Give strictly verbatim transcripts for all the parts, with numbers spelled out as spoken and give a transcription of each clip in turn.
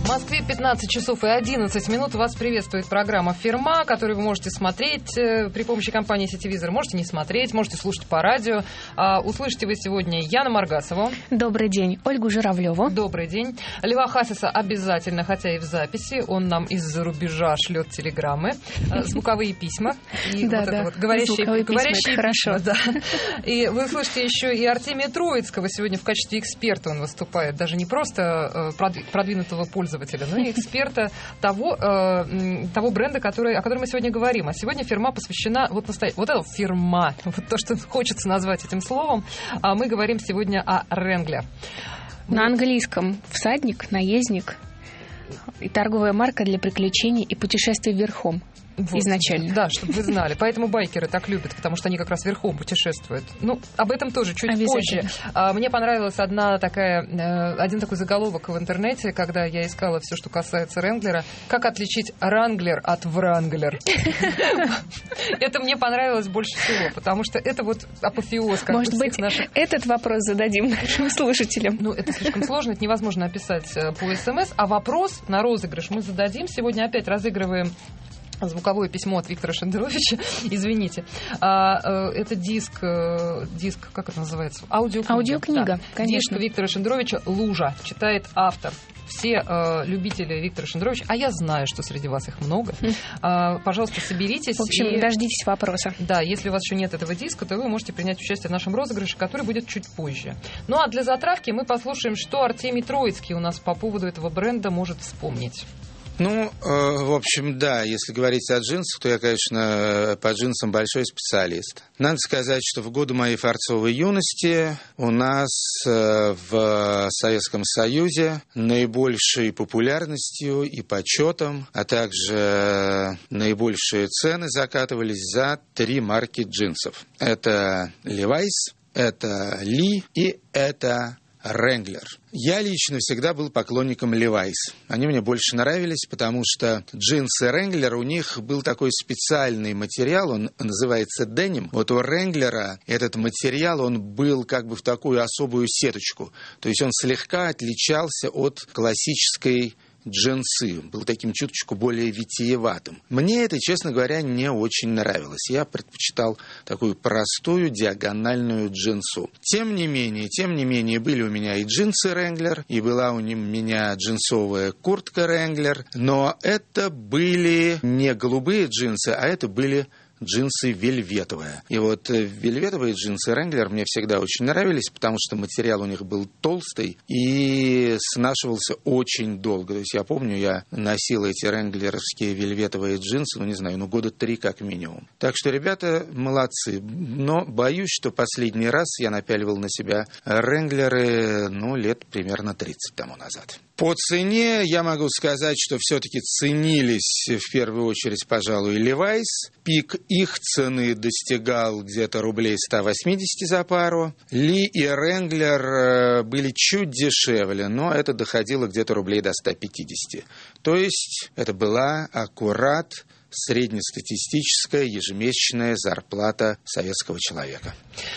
В Москве пятнадцать часов и одиннадцать минут. Вас приветствует программа «Фирма», которую вы можете смотреть э, при помощи компании «Сетевизор». Можете не смотреть, можете слушать по радио. А, услышите вы сегодня Яну Маргасову. Добрый день. Ольгу Журавлеву. Добрый день. Льва Хасиса обязательно, хотя и в записи. Он нам из-за рубежа шлет телеграммы, э, звуковые письма. И да, вот да. это вот говорящие, Звуковые говорящие письма, письма. Да. И вы слышите еще и Артемия Троицкого. Сегодня в качестве эксперта он выступает. Даже не просто э, продвинутого пользователя, но и эксперта того, э, того бренда, который, о котором мы сегодня говорим. А сегодня фирма посвящена, вот, настоя... вот это фирма, вот то, что хочется назвать этим словом, а мы говорим сегодня о Wrangler. На английском всадник, наездник и торговая марка для приключений и путешествий верхом. Вот. Изначально. Да, чтобы вы знали. Поэтому байкеры так любят, потому что они как раз верхом путешествуют. Ну, об этом тоже чуть позже. Мне понравилась одна такая, один такой заголовок в интернете, когда я искала все, что касается Wrangler. Как отличить Wrangler от Wrangler? Это мне понравилось больше всего, потому что это вот апофеоз. Может быть, этот вопрос зададим нашим слушателям? Ну, это слишком сложно, это невозможно описать по СМС. А вопрос на розыгрыш мы зададим. Сегодня опять разыгрываем звуковое письмо от Виктора Шендеровича. Извините. А, это диск, диск, как это называется? Аудиокнига. Аудиокнига, да. конечно. Диск Виктора Шендеровича «Лужа». Читает автор. Все э, любители Виктора Шендеровича, а я знаю, что среди вас их много, э, пожалуйста, соберитесь. В общем, и... дождитесь вопроса. Да, если у вас еще нет этого диска, то вы можете принять участие в нашем розыгрыше, который будет чуть позже. Ну а для затравки мы послушаем, что Артемий Троицкий у нас по поводу этого бренда может вспомнить. Ну, э, в общем, да, если говорить о джинсах, то я, конечно, по джинсам большой специалист. Надо сказать, что в годы моей фарцовой юности у нас э, в Советском Союзе наибольшей популярностью и почетом, а также наибольшие цены закатывались за три марки джинсов. Это Levi's, это Lee и это Wrangler. Я лично всегда был поклонником Levi's. Они мне больше нравились, потому что джинсы Wrangler, у них был такой специальный материал, он называется деним. Вот у Wrangler этот материал, он был как бы в такую особую сеточку. То есть он слегка отличался от классической джинсы, был таким чуточку более витиеватым. Мне это, честно говоря, не очень нравилось. Я предпочитал такую простую диагональную джинсу. Тем не менее, тем не менее, были у меня и джинсы Wrangler, и была у меня джинсовая куртка Wrangler, но это были не голубые джинсы, а это были джинсы вельветовые. И вот вельветовые джинсы Wrangler мне всегда очень нравились, потому что материал у них был толстый и снашивался очень долго. То есть я помню, я носил эти ренглеровские вельветовые джинсы, ну не знаю, ну года три как минимум. Так что ребята молодцы. Но боюсь, что последний раз я напяливал на себя Wrangler'ы, ну, лет примерно тридцать тому назад. По цене я могу сказать, что все-таки ценились в первую очередь, пожалуй, Levi's. Пик их цены достигал где-то рублей сто восемьдесят за пару. Ли и Wrangler были чуть дешевле, но это доходило где-то рублей до ста пятидесяти. То есть это была аккурат среднестатистическая ежемесячная зарплата советского человека.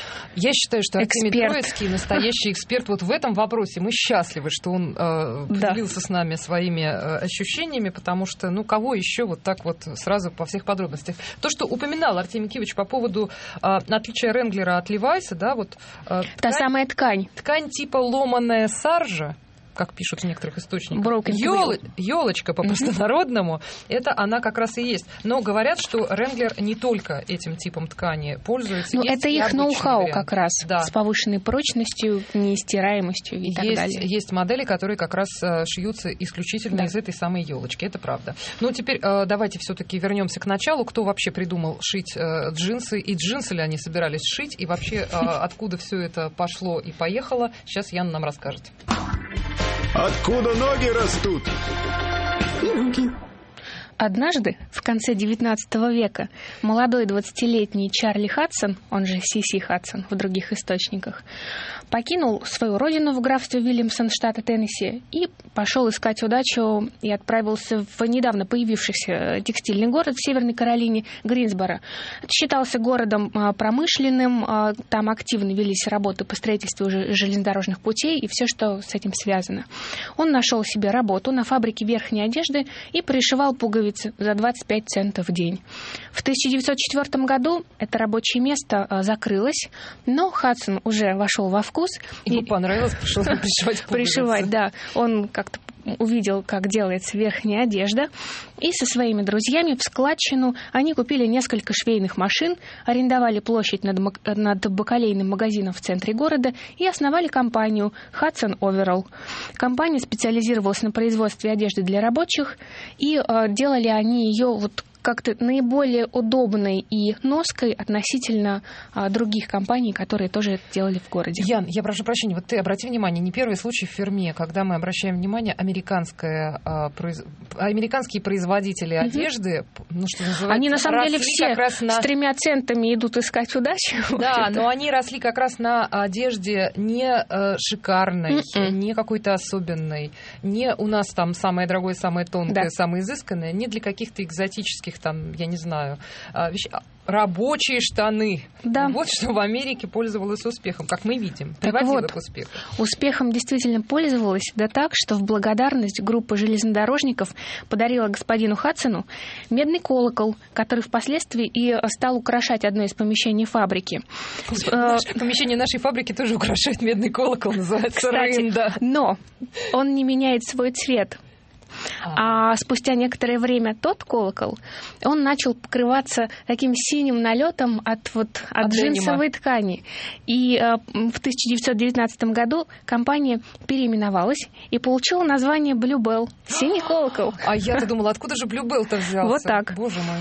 Я считаю, что Артемий Троицкий настоящий эксперт вот в этом вопросе. Мы счастливы, что он э, поделился да. с нами своими э, ощущениями, потому что, ну, кого еще вот так вот сразу по всех подробностях. То, что упоминал Артемий Кивич по поводу э, отличия Wrangler от Levi's, да, вот... Э, Та ткань, самая ткань. Ткань типа ломаная саржа, как пишут в некоторых источниках, Ёл, елочка по-простонародному, mm-hmm. это она как раз и есть. Но говорят, что Wrangler не только этим типом ткани пользуется. Ну, это их ноу-хау вариант. Как раз, да. с повышенной прочностью, нестираемостью и есть, так далее. Есть модели, которые как раз шьются исключительно да. из этой самой елочки, это правда. Ну, теперь давайте все-таки вернемся к началу. Кто вообще придумал шить джинсы, и джинсы ли они собирались шить, и вообще откуда все это пошло и поехало, сейчас Яна нам расскажет. Откуда ноги растут? Ноги. Однажды, в конце девятнадцатого века, молодой двадцатилетний Чарли Хадсон, он же Си Си Хадсон в других источниках, покинул свою родину в графстве Уильямсон, штата Теннесси, и пошел искать удачу и отправился в недавно появившийся текстильный город в Северной Каролине, Гринсборо. Это считался городом промышленным, там активно велись работы по строительству железнодорожных путей и все, что с этим связано. Он нашел себе работу на фабрике верхней одежды и пришивал пуговицы за двадцать пять центов в день. В тысяча девятьсот четвёртом году это рабочее место закрылось, но Хадсон уже вошел во вкус. Ему и... понравилось пришел пришивать пуговицы. Пришивать, да. Он как-то увидел, как делается верхняя одежда, и со своими друзьями в складчину они купили несколько швейных машин, арендовали площадь над, над бакалейным магазином в центре города и основали компанию Hudson Overall. Компания специализировалась на производстве одежды для рабочих, и э, делали они ее вот как-то наиболее удобной и ноской относительно а, других компаний, которые тоже это делали в городе. Ян, я прошу прощения, вот ты обрати внимание, не первый случай в фирме, когда мы обращаем внимание, американская, а, произ... американские производители mm-hmm. одежды, ну что называется, они на самом деле все на... с тремя центами идут искать удачи. Да, но они росли как раз на одежде не э, шикарной, Mm-mm. не какой-то особенной, не у нас там самое дорогое, самое тонкое, да. самое изысканное, не для каких-то экзотических там, я не знаю, вещей. Рабочие штаны. Да. Вот что в Америке пользовалось успехом, как мы видим. Приводило вот, к успеху. Успехом действительно пользовалась, да так, что в благодарность группа железнодорожников подарила господину Хадсону медный колокол, который впоследствии и стал украшать одно из помещений фабрики. Помещение нашей фабрики тоже украшает медный колокол, называется рында. Но он не меняет свой цвет. А. а спустя некоторое время тот колокол, он начал покрываться таким синим налетом от, вот, от, от джинсовой ткани. И э, в тысяча девятьсот девятнадцатом году компания переименовалась и получила название Bluebell. Синий колокол. А я-то думала, откуда же Bluebell-то взялся? Вот так. Боже мой.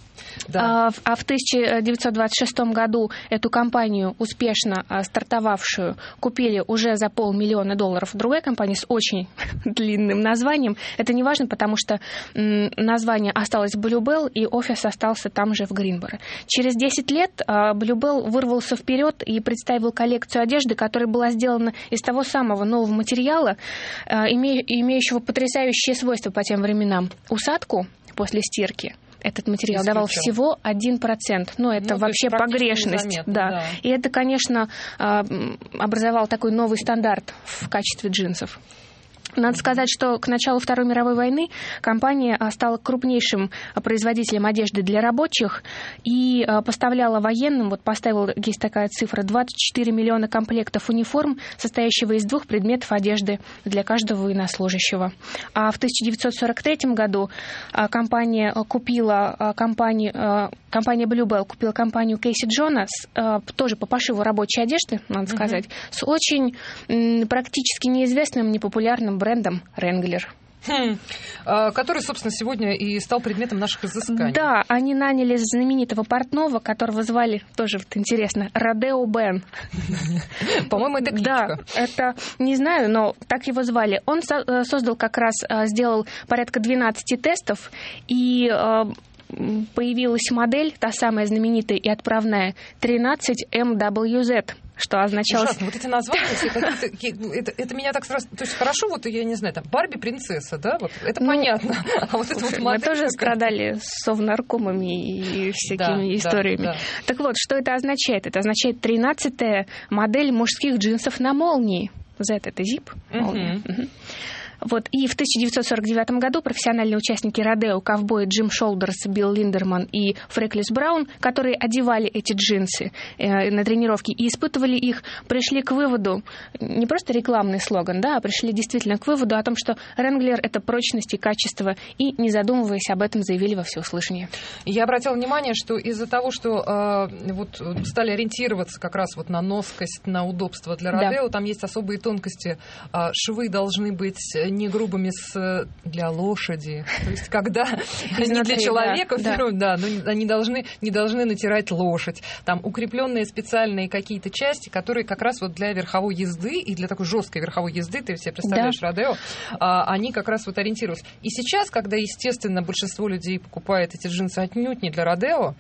Да. А, а в тысяча девятьсот двадцать шестом году эту компанию, успешно а, стартовавшую, купили уже за полмиллиона долларов другая компания с очень длинным названием. Это не важно, потому что м, название осталось Bluebell, и офис остался там же в Гринсборо. Через десять лет а, Bluebell вырвался вперед и представил коллекцию одежды, которая была сделана из того самого нового материала, а, име, имеющего потрясающие свойства по тем временам. Усадку после стирки этот материал давал всего один процент. Но это ну, вообще погрешность. Да. Да. И это, конечно, образовал такой новый стандарт в качестве джинсов. Надо сказать, что к началу Второй мировой войны компания стала крупнейшим производителем одежды для рабочих и поставляла военным, вот поставила, есть такая цифра, двадцать четыре миллиона комплектов униформ, состоящего из двух предметов одежды для каждого военнослужащего. А в тысяча девятьсот сорок третьем году компания купила компанию, компания Bluebell купила компанию Кейси Джона, тоже по пошиву рабочей одежды, надо сказать, mm-hmm. с очень практически неизвестным, непопулярным брендом Wrangler. Хм. А, который, собственно, сегодня и стал предметом наших изысканий. Да, они наняли знаменитого портного, которого звали, тоже вот интересно, Родео Бен. По-моему, это кличка. Да, это, не знаю, но так его звали. Он создал как раз, сделал порядка двенадцать тестов, и появилась модель, та самая знаменитая и отправная, тринадцать эм дабл ю зет. Что означало... Ужасно. Вот эти названия, это, это меня так сразу... То есть хорошо, вот я не знаю, там, Барби-принцесса, да, вот это ну, понятно. А вот это вот мы тоже страдали с совнаркомами и всякими да, историями. Да, да. Так вот, что это означает? Это означает тринадцатая модель мужских джинсов на молнии. Z — это zip, молния. Uh-huh. Uh-huh. Вот. И в тысяча девятьсот сорок девятом году профессиональные участники Родео, ковбои Джим Шолдерс, Билл Линдерман и Фреклис Браун, которые одевали эти джинсы э, на тренировки и испытывали их, пришли к выводу, не просто рекламный слоган, да, а пришли действительно к выводу о том, что Wrangler — это прочность и качество, и, не задумываясь об этом, заявили во всеуслышание. Я обратила внимание, что из-за того, что э, вот, стали ориентироваться как раз вот на носкость, на удобство для Родео, да. Там есть особые тонкости. Э, швы должны быть не грубыми с, для лошади. То есть, когда не для человека, да, да, но они должны, не должны натирать лошадь. Там укрепленные специальные какие-то части, которые как раз вот для верховой езды и для такой жесткой верховой езды, ты себе представляешь, да. Родео, они как раз вот ориентируются. И сейчас, когда, естественно, большинство людей покупает эти джинсы отнюдь не для Родео,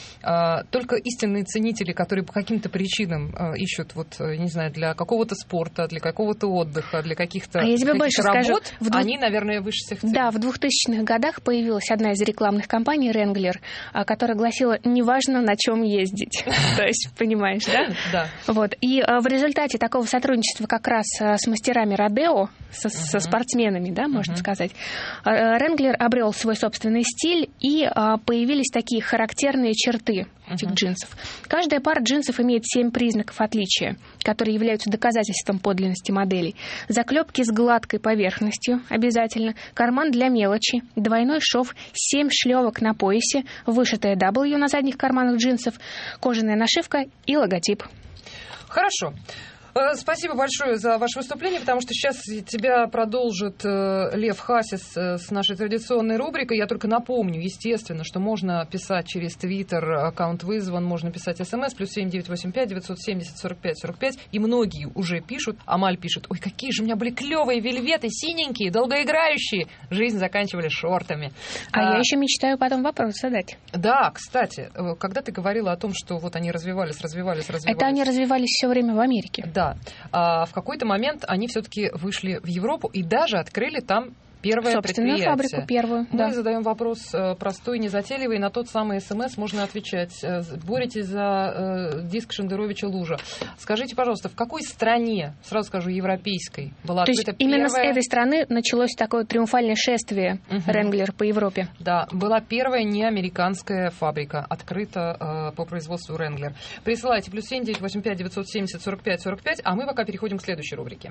только истинные ценители, которые по каким-то причинам ищут, вот, не знаю, для какого-то спорта, для какого-то отдыха, для каких-то, а я тебе больше работ, скажу, в они, наверное, выше всех цен. Да, в двухтысячных годах появилась одна из рекламных кампаний Wrangler, которая гласила «неважно, на чем ездить». То есть, понимаешь, да? Да. Вот. И в результате такого сотрудничества как раз с мастерами Родео, со спортсменами, да, можно сказать, Wrangler обрел свой собственный стиль, и появились такие характерные черты этих uh-huh. джинсов. Каждая пара джинсов имеет семь признаков отличия, которые являются доказательством подлинности моделей. Заклепки с гладкой поверхностью обязательно, карман для мелочи, двойной шов, семь шлевок на поясе, вышитая W на задних карманах джинсов, кожаная нашивка и логотип. Хорошо. Спасибо большое за ваше выступление, потому что сейчас тебя продолжит Лев Хасис с нашей традиционной рубрикой. Я только напомню, естественно, что можно писать через Твиттер, аккаунт вызван, можно писать смс, плюс семь девятьсот восемьдесят пять девятьсот семьдесят сорок пять сорок пять, и многие уже пишут. Амаль пишет: ой, какие же у меня были клевые вельветы, синенькие, долгоиграющие. Жизнь заканчивали шортами. А, а я еще мечтаю потом вопрос задать. Да, кстати, когда ты говорила о том, что вот они развивались, развивались, развивались. Это они развивались все время в Америке. Да. А в какой-то момент они все-таки вышли в Европу и даже открыли там первое собственную предприятие. Фабрику первую. Мы да. задаем вопрос простой, незатейливый, и на тот самый СМС можно отвечать. Боретесь за диск Шендеровича «Лужа». Скажите, пожалуйста, в какой стране, сразу скажу, европейской, была То открыта есть первая... именно с этой страны началось такое триумфальное шествие uh-huh. Wrangler по Европе? Да, была первая неамериканская фабрика, открыта э, по производству Wrangler. Присылайте плюс семь девятьсот восемьдесят пять девятьсот семьдесят сорок пять сорок пять, а мы пока переходим к следующей рубрике.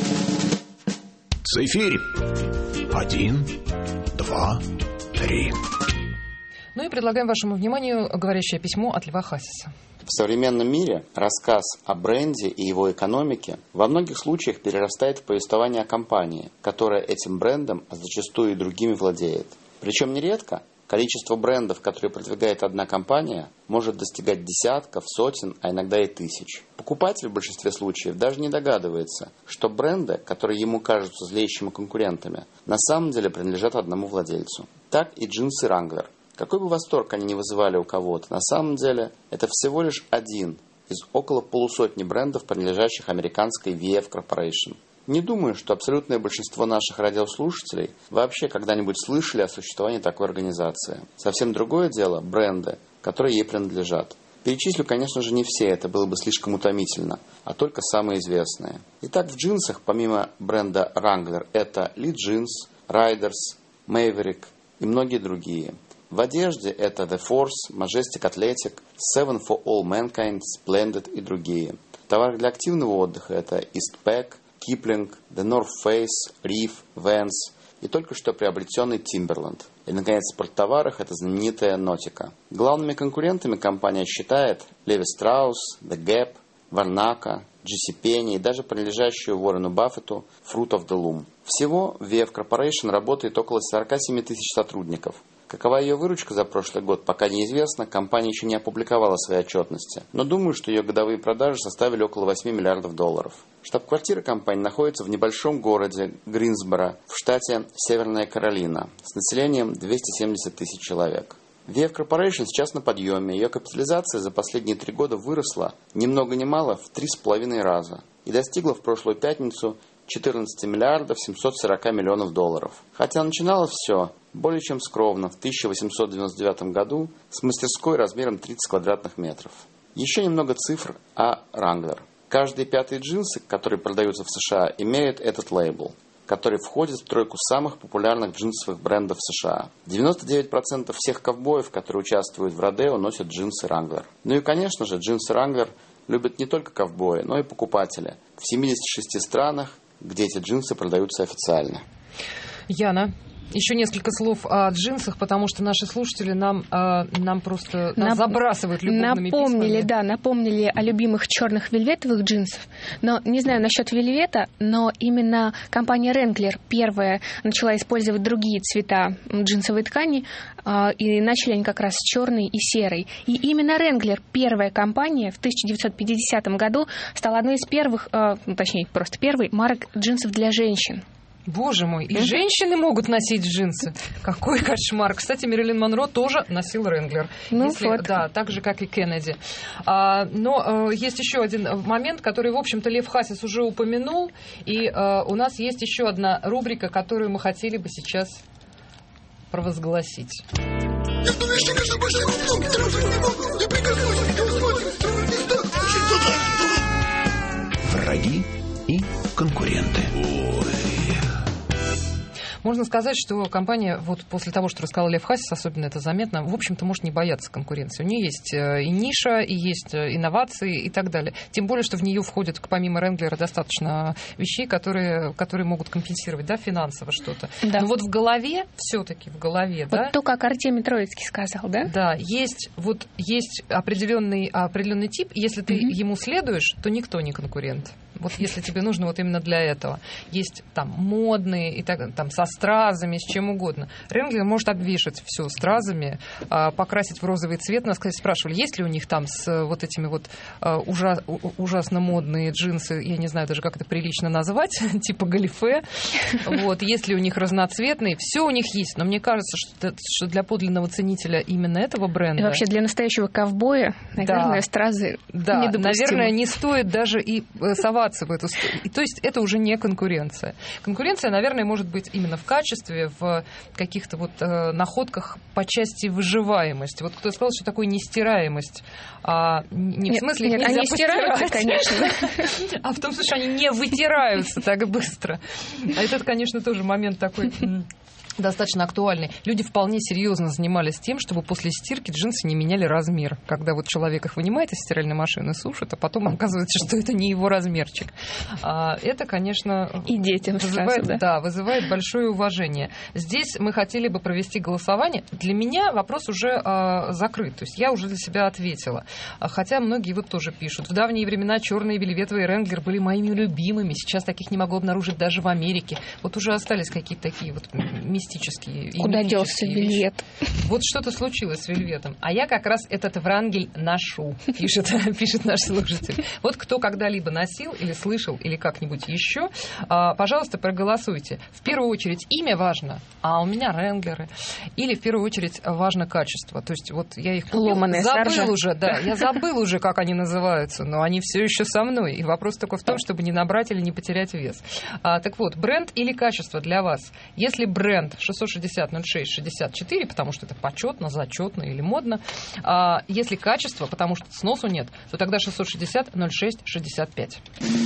Цифирь. Один, два, три. Ну и предлагаем вашему вниманию говорящее письмо от Льва Хасиса. В современном мире рассказ о бренде и его экономике во многих случаях перерастает в повествование о компании, которая этим брендом, а зачастую и другими владеет. Причем нередко количество брендов, которые продвигает одна компания, может достигать десятков, сотен, а иногда и тысяч. Покупатель в большинстве случаев даже не догадывается, что бренды, которые ему кажутся злейшими конкурентами, на самом деле принадлежат одному владельцу. Так и джинсы Wrangler. Какой бы восторг они ни вызывали у кого-то, на самом деле это всего лишь один из около полусотни брендов, принадлежащих американской ви эф Corporation. Не думаю, что абсолютное большинство наших радиослушателей вообще когда-нибудь слышали о существовании такой организации. Совсем другое дело – бренды, которые ей принадлежат. Перечислю, конечно же, не все, это было бы слишком утомительно, а только самые известные. Итак, в джинсах, помимо бренда Wrangler, это Lee Jeans, Riders, Maverick и многие другие. В одежде это The Force, Majestic Athletic, Seven for All Mankind, Splendid и другие. В товарах для активного отдыха это Eastpak, Kipling, The North Face, Reef, Vans и только что приобретенный Timberland. И, наконец, в спорттоварах это знаменитая Nautica. Главными конкурентами компания считает Levi Strauss, The Gap, Varnaka, джи си Penney и даже принадлежащую Уоррену Баффету Fruit of the Loom. Всего в ви эф Corporation работает около сорок семь тысяч сотрудников. Какова ее выручка за прошлый год, пока неизвестно, компания еще не опубликовала свои отчетности. Но думаю, что ее годовые продажи составили около восемь миллиардов долларов. Штаб-квартира компании находится в небольшом городе Гринсборо в штате Северная Каролина с населением двести семьдесят тысяч человек. ви эф Corporation сейчас на подъеме. Ее капитализация за последние три года выросла ни много ни мало в три с половиной раза и достигла в прошлую пятницу четырнадцать миллиардов семьсот сорок миллионов долларов. Хотя начиналось все более чем скромно в тысяча восемьсот девяносто девятом году с мастерской размером тридцать квадратных метров. Еще немного цифр о Wrangler. Каждые пятые джинсы, которые продаются в США, имеют этот лейбл, который входит в тройку самых популярных джинсовых брендов США. девяносто девять процентов всех ковбоев, которые участвуют в родео, носят джинсы Wrangler. Ну и, конечно же, джинсы Wrangler любят не только ковбои, но и покупатели в семидесяти шести странах, где эти джинсы продаются официально. Яна, еще несколько слов о джинсах, потому что наши слушатели нам, нам просто нас Нап... забрасывают любовными напомнили, письмами. Да, напомнили о любимых черных вельветовых джинсах. Но не знаю насчет вельвета, но именно компания Wrangler первая начала использовать другие цвета джинсовой ткани, и начали они как раз с черной и серой. И именно Wrangler, первая компания, в тысяча девятьсот пятидесятом году стала одной из первых, ну, точнее, просто первой марок джинсов для женщин. Боже мой, и mm-hmm. женщины могут носить джинсы. Какой кошмар. Кстати, Мэрилин Монро тоже носил Wrangler. Ну, если, вот. Да, так же, как и Кеннеди. А, но а, есть еще один момент, который, в общем-то, Лев Хасис уже упомянул. И а, у нас есть еще одна рубрика, которую мы хотели бы сейчас провозгласить. Враги и конкуренты. Можно сказать, что компания, вот после того, что рассказал Лев Хасис, особенно это заметно, в общем-то, может не бояться конкуренции. У нее есть и ниша, и есть инновации и так далее. Тем более, что в нее входит, помимо Wrangler, достаточно вещей, которые, которые могут компенсировать, да, финансово что-то. Да. Но вот в голове, все-таки в голове, вот да? то, как Артемий Троицкий сказал, да? Да, есть, вот, есть определенный, определенный тип, и если ты mm-hmm. ему следуешь, то никто не конкурент. Вот если тебе нужно вот именно для этого. Есть там модные, и так, там со стразами, с чем угодно. Wrangler может обвешать все стразами, а, покрасить в розовый цвет. Нас, кстати, спрашивали, есть ли у них там с вот этими вот а, ужас, ужасно модные джинсы, я не знаю даже, как это прилично назвать, типа галифе. Вот, есть ли у них разноцветные. Все у них есть, но мне кажется, что, что для подлинного ценителя именно этого бренда... И вообще для настоящего ковбоя, наверное, да. стразы да, недопустимы. наверное, не стоит даже и соваться в эту сторону. То есть это уже не конкуренция. Конкуренция, наверное, может быть именно в качестве, в каких-то вот э, находках по части выживаемости. Вот кто сказал, что такое нестираемость? А, не нет, в смысле нет, нельзя они стираются, конечно. А в том случае они не вытираются так быстро. А это, конечно, тоже момент такой... достаточно актуальный. Люди вполне серьезно занимались тем, чтобы после стирки джинсы не меняли размер. Когда вот человек их вынимает из стиральной машины, сушит, а потом оказывается, что это не его размерчик. А это, конечно, и детям вызывает, сразу, да? Да, вызывает большое уважение. Здесь мы хотели бы провести голосование. Для меня вопрос уже а, закрыт. То есть я уже для себя ответила. Хотя многие вот тоже пишут. В давние времена черные вельветовые Wrangler были моими любимыми. Сейчас таких не могу обнаружить даже в Америке. Вот уже остались какие-то такие вот мистические. Куда делся вельвет? Вот что-то случилось с вельветом. А я как раз этот врангель ношу, пишет, пишет наш слушатель. Вот кто когда-либо носил или слышал, или как-нибудь еще, пожалуйста, проголосуйте. В первую очередь имя важно, а у меня Wranglеры. Или в первую очередь важно качество. То есть вот я их купил, забыл уже, да, я забыл уже, как они называются, но они все еще со мной. И вопрос только в том, чтобы не набрать или не потерять вес. А, так вот, бренд или качество для вас? Если бренд шестьсот шестьдесят ноль шесть шестьдесят четыре, потому что это почетно, зачетно или модно, а если качество, потому что сносу нет, то тогда шестьсот шестьдесят ноль шесть шестьдесят пять.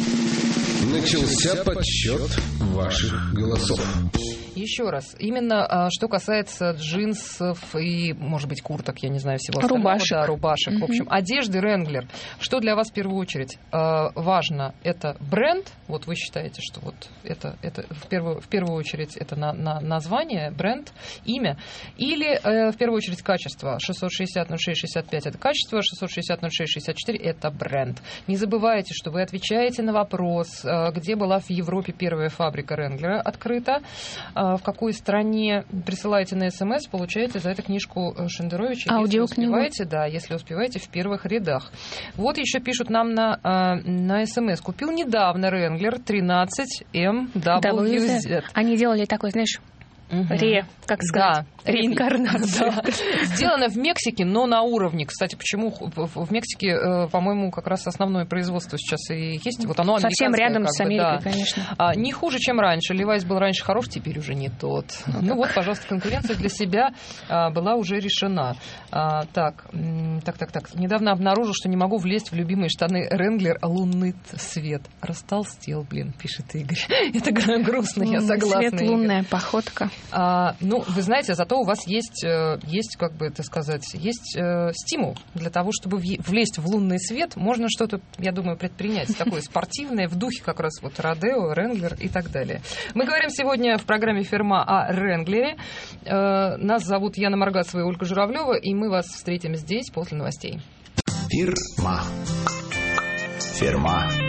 Начался подсчет ваших голосов. Еще раз, именно что касается джинсов и, может быть, курток, я не знаю, всего остального. Рубашек. Да, рубашек. Mm-hmm. В общем, одежды Wrangler. Что для вас в первую очередь важно? Это бренд. Вот вы считаете, что вот это, это в, первую, в первую очередь это на, на название, бренд, имя. Или э, в первую очередь качество. шестьсот шестьдесят ноль шесть шестьдесят пять это качество, шестьсот шестьдесят ноль шесть шестьдесят четыре это бренд. Не забывайте, что вы отвечаете на вопрос, э, где была в Европе первая фабрика Wrangler открыта, э, в какой стране, присылаете на СМС, получаете за это книжку Шендеровича. Аудиокнигу. Если успеваете, да, если успеваете, в первых рядах. Вот еще пишут нам на, на СМС. Купил недавно Wrangler тринадцать эм дабл ю зет. Они делали такой, знаешь, Угу. Ре, как сказать, да, реинкарнация. Да. Сделано в Мексике, но на уровне. Кстати, почему в Мексике, по-моему, как раз основное производство сейчас и есть. Вот оно совсем рядом с Америкой, да. конечно. А, не хуже, чем раньше. Левайс был раньше хорош, теперь уже не тот. Ну, ну вот, пожалуйста, конкуренция для себя а, была уже решена. А, так, так, так, так. Недавно обнаружил, что не могу влезть в любимые штаны Wrangler «Лунный свет». Растолстел, блин, пишет Игорь. Это грустно, я согласна. Свет, лунная походка. А, ну, вы знаете, зато у вас есть, есть, как бы это сказать, есть э, стимул для того, чтобы влезть в лунный свет. Можно что-то, я думаю, предпринять такое спортивное в духе как раз вот Родео, Ренглер и так далее. Мы говорим сегодня в программе «Ферма» о Ренглере. Э, нас зовут Яна Маргасова и Ольга Журавлева, и мы вас встретим здесь после новостей. Ферма. Ферма.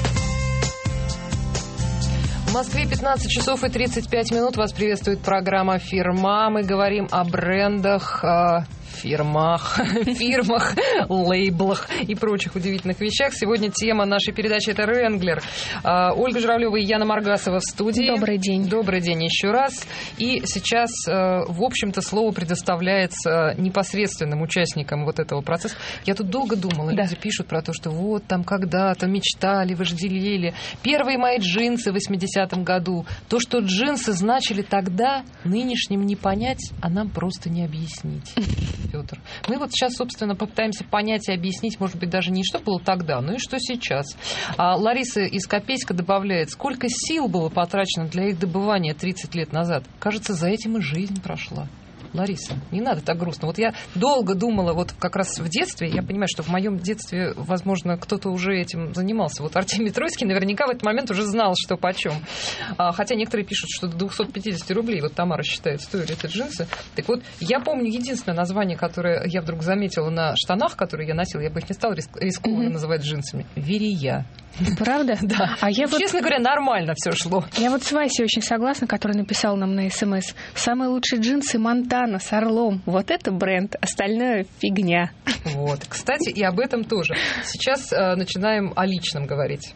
В Москве пятнадцать часов и тридцать пять минут. Вас приветствует программа «Ферма». Мы говорим о брендах, о фирмах, фирмах, лейблах и прочих удивительных вещах. Сегодня тема нашей передачи — это Ренглер. Ольга Журавлева и Яна Маргасова в студии. Добрый день. Добрый день еще раз. И сейчас, в общем-то, слово предоставляется непосредственным участникам вот этого процесса. Я тут долго думала. Да. Люди пишут про то, что вот там когда-то мечтали, вожделели. Первые мои джинсы в восьмидесятом году. То, что джинсы значили тогда, нынешним не понять, а нам просто не объяснить. Петр. Мы вот сейчас, собственно, попытаемся понять и объяснить, может быть, даже не что было тогда, но и что сейчас. А Лариса из Копейска добавляет, сколько сил было потрачено для их добывания тридцать лет назад. Кажется, за этим и жизнь прошла. Лариса, не надо так грустно. Вот я долго думала, вот как раз в детстве, я понимаю, что в моем детстве, возможно, кто-то уже этим занимался. Вот Артемий Троицкий наверняка в этот момент уже знал, что почем. А, хотя некоторые пишут, что до двести пятьдесят рублей, вот Тамара считает, стоили эти джинсы. Так вот, я помню единственное название, которое я вдруг заметила на штанах, которые я носила, я бы их не стала риск- рискованно mm-hmm. называть джинсами. Верия. Правда? Да. А я вот, честно говоря, нормально все шло. Я вот с Васей очень согласна, который написал нам на СМС. Самые лучшие джинсы Монтана с орлом. Вот это бренд, остальное фигня. Вот. Кстати, и об этом тоже. Сейчас э, начинаем о личном говорить.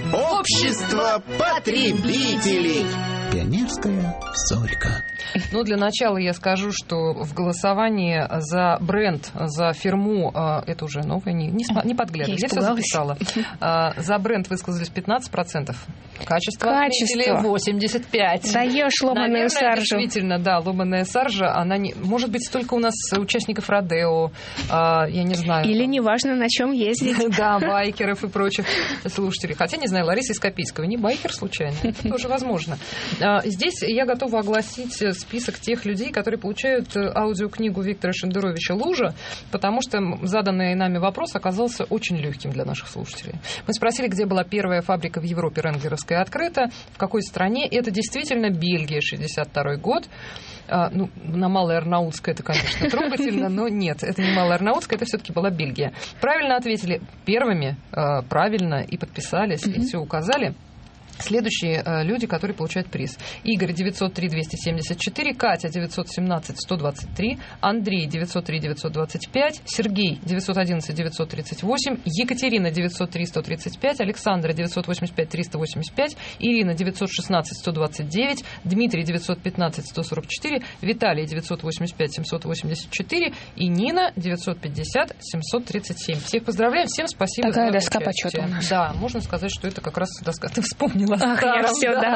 Общество потребителей. Пионерская зорька. Ну, для начала я скажу, что в голосовании за бренд, за фирму, это уже новое, не, не, не подглядывай, я, я все записала. За бренд высказались пятнадцать процентов. Качество, Качество. восемьдесят пять процентов. Даешь ломаную саржу. Действительно, да, ломаная саржа, она не... Может быть, столько у нас участников Родео, я не знаю. Или неважно, на чем ездить. Да, байкеров и прочих слушателей. Хотя, не знаю, Лариса из Копейского не байкер случайно, это тоже возможно. Здесь я готова огласить список тех людей, которые получают аудиокнигу Виктора Шендеровича «Лужа», потому что заданный нами вопрос оказался очень легким для наших слушателей. Мы спросили, где была первая фабрика в Европе ренглеровская открыта, в какой стране. Это действительно Бельгия, шестьдесят второй год. А, ну, на Малой Арнаутской это, конечно, трогательно, но нет, это не Малая Арнаутская, это все-таки была Бельгия. Правильно ответили первыми, а, правильно и подписались, mm-hmm. и все указали. Следующие э, люди, которые получают приз. Игорь девятьсот три двести семьдесят четыре, Катя девятьсот семнадцать сто двадцать три, Андрей девятьсот три девятьсот двадцать пять, Сергей девятьсот одиннадцать девятьсот тридцать восемь, Екатерина девятьсот три сто тридцать пять, Александра девятьсот восемьдесят пять триста восемьдесят пять, Ирина девятьсот шестнадцать сто двадцать девять, Дмитрий девятьсот пятнадцать сто сорок четыре, Виталий девятьсот восемьдесят пять семьсот восемьдесят четыре и Нина девятьсот пятьдесят семьсот тридцать семь. Всех поздравляем, всем спасибо. Такая за доска участие. почета у нас. Да, можно сказать, что это как раз доска. Ты вспомнила. Ах, я все, да.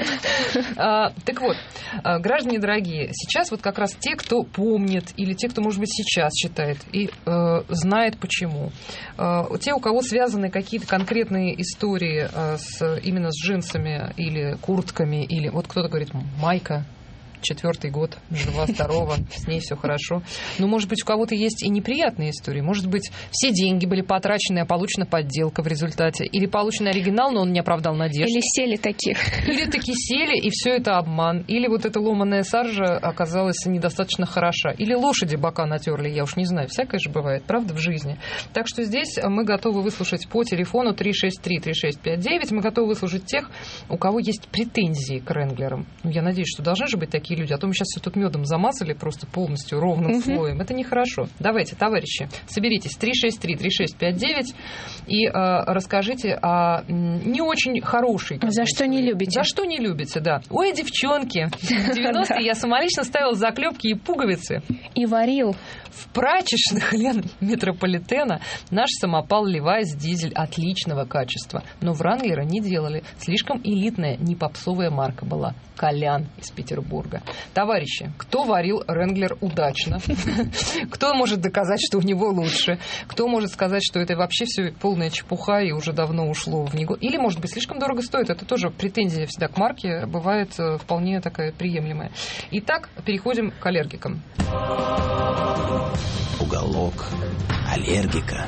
а, так вот, граждане дорогие, сейчас вот как раз те, кто помнит, или те, кто, может быть, сейчас читает и э, знает почему. Э, те, у кого связаны какие-то конкретные истории э, с, именно с джинсами или куртками, или вот кто-то говорит майка. Четвертый год, жива-здорова, с ней все хорошо. Но, может быть, у кого-то есть и неприятные истории. Может быть, все деньги были потрачены, а получена подделка в результате. Или получен оригинал, но он не оправдал надежд. Или сели таких. Или таки сели, и все это обман. Или вот эта ломаная саржа оказалась недостаточно хороша. Или лошади бока натерли, я уж не знаю. Всякое же бывает, правда, в жизни. Так что здесь мы готовы выслушать по телефону три шесть три три шесть пять девять. Мы готовы выслушать тех, у кого есть претензии к Ренглерам. Ну, я надеюсь, что должны же быть такие люди, а то мы сейчас все тут медом замазали просто полностью ровным uh-huh. слоем. Это нехорошо. Давайте, товарищи, соберитесь. три шесть три три шесть пять девять и э, расскажите о не очень хорошей... За что истории. Не любите. За что не любите, да. Ой, девчонки, в девяностые я самолично ставила заклепки и пуговицы. И варил. В прачечных Лен Метрополитена наш самопал Levi's дизель отличного качества. Но в Wrangler не делали. Слишком элитная, не попсовая марка была. Колян из Петербурга. Ренглерская. Товарищи, кто варил Ренглер удачно? Кто может доказать, что у него лучше? Кто может сказать, что это вообще все полная чепуха и уже давно ушло в него? Или, может быть, слишком дорого стоит? Это тоже претензия всегда к марке, бывает вполне такая приемлемая. Итак, переходим к аллергикам. Уголок аллергика.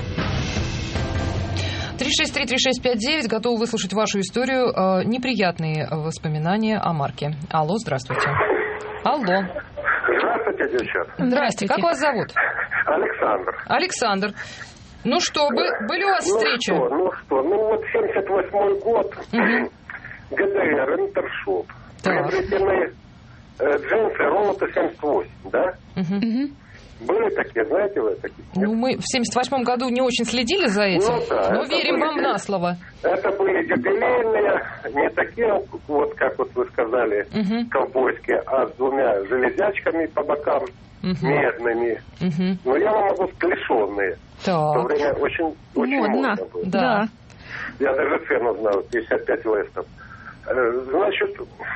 три шесть три три шесть пять девять. Готовы выслушать вашу историю. Э, неприятные воспоминания о марке. Алло, здравствуйте. Алло. Здравствуйте, девчата. Здравствуйте. Как вас зовут? Александр. Александр. Ну что, бы, были у вас ну встречи? Что, ну что, ну вот семьдесят восьмой год, угу. ГДР, Интершоп, приобретены э, джинсы Роута семьдесят восемь, да? Угу. Были такие, знаете вы такие? Ну, мы в семьдесят восьмом году не очень следили за этим, ну, да, но верим были, вам на слово. Это были юбилейные, не такие, вот как вот вы сказали, угу. ковбойские, а с двумя железячками по бокам, угу. медными. Угу. Но я вам могу склешенные. Так. В то время очень, очень модно. модно было. Да. Я даже цену знаю, пятьдесят пять лестов. Значит,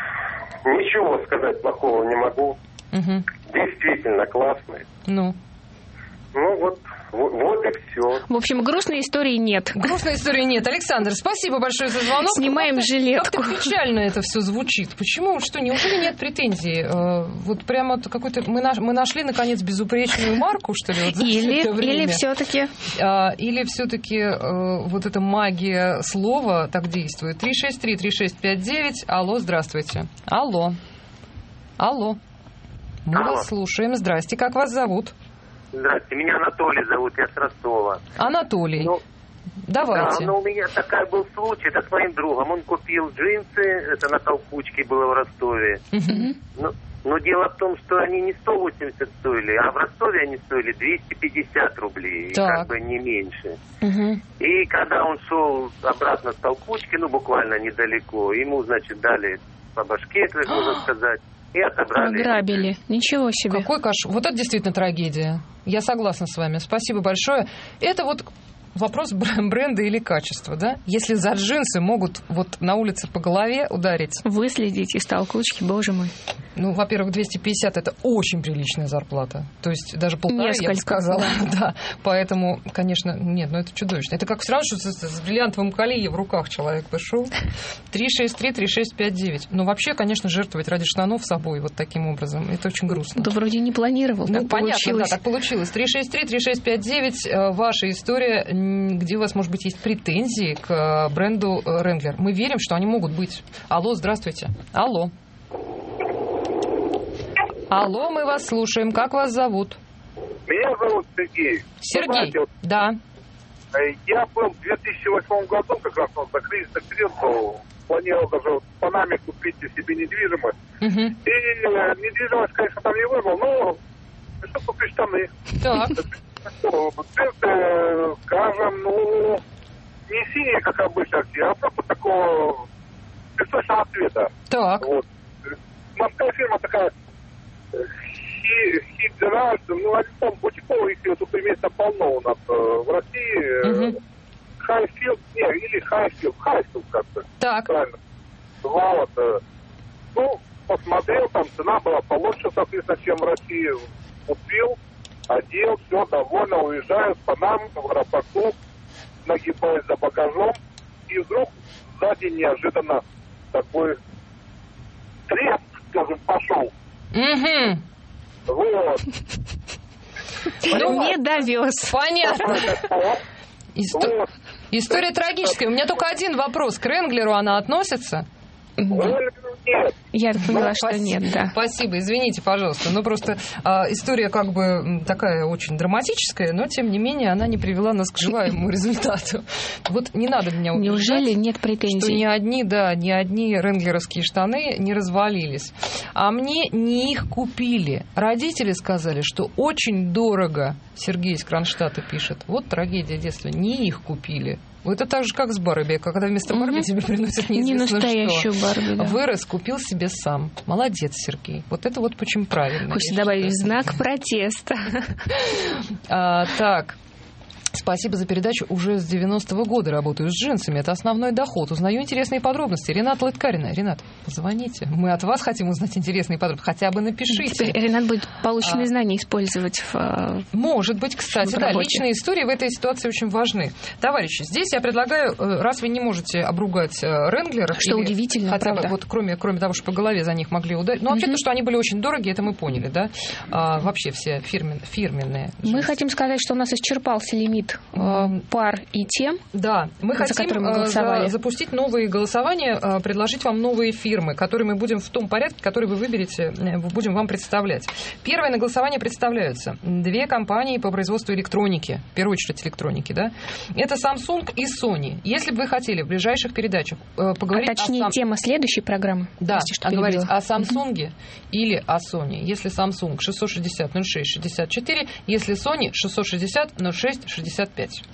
ничего сказать плохого не могу. Угу. Действительно классные. Ну. Ну вот, вот, вот и все. В общем, грустной истории нет. Грустной истории нет. Александр, спасибо большое за звонок. Снимаем как-то, жилетку. Как-то печально это все звучит. Почему? Что, неужели нет претензий? Вот прямо какой-то... Мы, наш... Мы нашли, наконец, безупречную марку, что ли? Вот за или, это время. или все-таки... Или все-таки вот эта магия слова так действует. три шесть три три шесть пять девять. Алло, здравствуйте. Алло. Алло. Мы Алло. Вас слушаем. Здрасте. Как вас зовут? Здравствуйте. Меня Анатолий зовут. Я с Ростова. Анатолий. Ну, давайте. Да, но у меня такой был случай. Это с моим другом. Он купил джинсы. Это на толкучке было в Ростове. Uh-huh. Но, но дело в том, что они не сто восемьдесят стоили, а в Ростове они стоили двести пятьдесят рублей. Как бы не меньше. Uh-huh. И когда он шел обратно с толкучки, ну, буквально недалеко, ему, значит, дали по башке, как можно сказать. И отобрали. Ограбили. Ничего себе. Какой кошмар. Вот это действительно трагедия. Я согласна с вами. Спасибо большое. Это вот вопрос бренда или качества, да? Если за джинсы могут вот на улице по голове ударить. Выследить из толкучки, боже мой. Ну, во-первых, двести пятьдесят это очень приличная зарплата. То есть даже полтора, Несколько, я бы сказала. Да. Поэтому, конечно, нет, ну это чудовищно. Это как все равно, что с, с бриллиантовым колье в руках человек пришел. три шесть три три шесть пять девять. Ну, вообще, конечно, жертвовать ради штанов собой вот таким образом. Это очень грустно. Да вроде не планировал. Ну, так понятно, получилось. да, так получилось. три шесть три три шесть пять девять. Ваша история, где у вас, может быть, есть претензии к бренду Wrangler. Мы верим, что они могут быть. Алло, здравствуйте. Алло. Алло, мы вас слушаем. Как вас зовут? Меня зовут Сергей. Сергей, знаете, да. Я был в две тысячи восьмом году, как раз вот, за кризисный период, планировал даже в Панаме купить себе недвижимость. Угу. И э, недвижимость, конечно, там не выбрал, но что купить штаны. Так. Цвет, скажем, ну, не синие, как обычно, а просто такого песочного цвета. Так. Вот. Морская фирма такая, Хидеральд, ну, они там бутиковые, их тут имеется полно у нас э, в России. Угу. Хайфилд, не, или Хайфилд, Хайфилд как-то. Так. Правильно. Вот. Э, ну, посмотрел, там цена была получше, соответственно, чем в России. Купил, одел, все, довольно, уезжаю с Панамы в аэропорту, нагибаюсь за багажом, и вдруг сзади неожиданно такой треск, скажем, пошел. Угу. Вот. Ну, не довез. Понятно. Исто... История трагическая. У меня только один вопрос. К Ренглеру она относится? Нет. Я поняла, ну, что спасибо. нет, да. Спасибо, извините, пожалуйста. Ну, просто а, история как бы такая очень драматическая, но, тем не менее, она не привела нас к желаемому результату. Вот не надо меня убеждать. Неужели нет претензий? Что ни одни, да, ни одни ренглеровские штаны не развалились. А мне не их купили. Родители сказали, что очень дорого. Сергей из Кронштадта пишет. Вот трагедия детства. Не их купили. Это так же, как с Барби, когда вместо Барби угу. тебе приносят неизвестно не настоящую что. Барби, да. Вырос, купил себе сам. Молодец, Сергей. Вот это вот почему правильно. Хочется добавить знак протеста. А, так. Спасибо за передачу. Уже с девяностого года работаю с джинсами. Это основной доход. Узнаю интересные подробности. Ренат Лыткарина. Ренат, позвоните. Мы от вас хотим узнать интересные подробности. Хотя бы напишите. Теперь Ренат будет полученные а... знания использовать в... Может быть, кстати, да. Личные истории в этой ситуации очень важны. Товарищи, здесь я предлагаю, раз вы не можете обругать Ренглеров... Что или, удивительно, хотя правда. бы, вот, кроме, кроме того, что по голове за них могли ударить. Ну, вообще, mm-hmm. то, что они были очень дорогие, это мы поняли, да? А, вообще все фирмен, фирменные. Мы джинсы. Хотим сказать, что у нас исчерпался лимит mm-hmm. пар и тем, да, мы за хотим мы за, запустить новые голосования, предложить вам новые фирмы, которые мы будем в том порядке, который вы выберете, будем вам представлять. Первое на голосование представляются две компании по производству электроники, в первую очередь электроники, да? Это Samsung и Sony. Если бы вы хотели в ближайших передачах поговорить а точнее, о... тема следующей программы. Да, а говорить о Samsung mm-hmm. или о Sony. Если Samsung шестьсот шестьдесят ноль шесть шестьдесят четыре, если Sony шестьсот шестьдесят ноль шесть шестьдесят пять.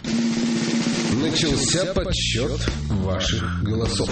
Начался подсчет ваших голосов.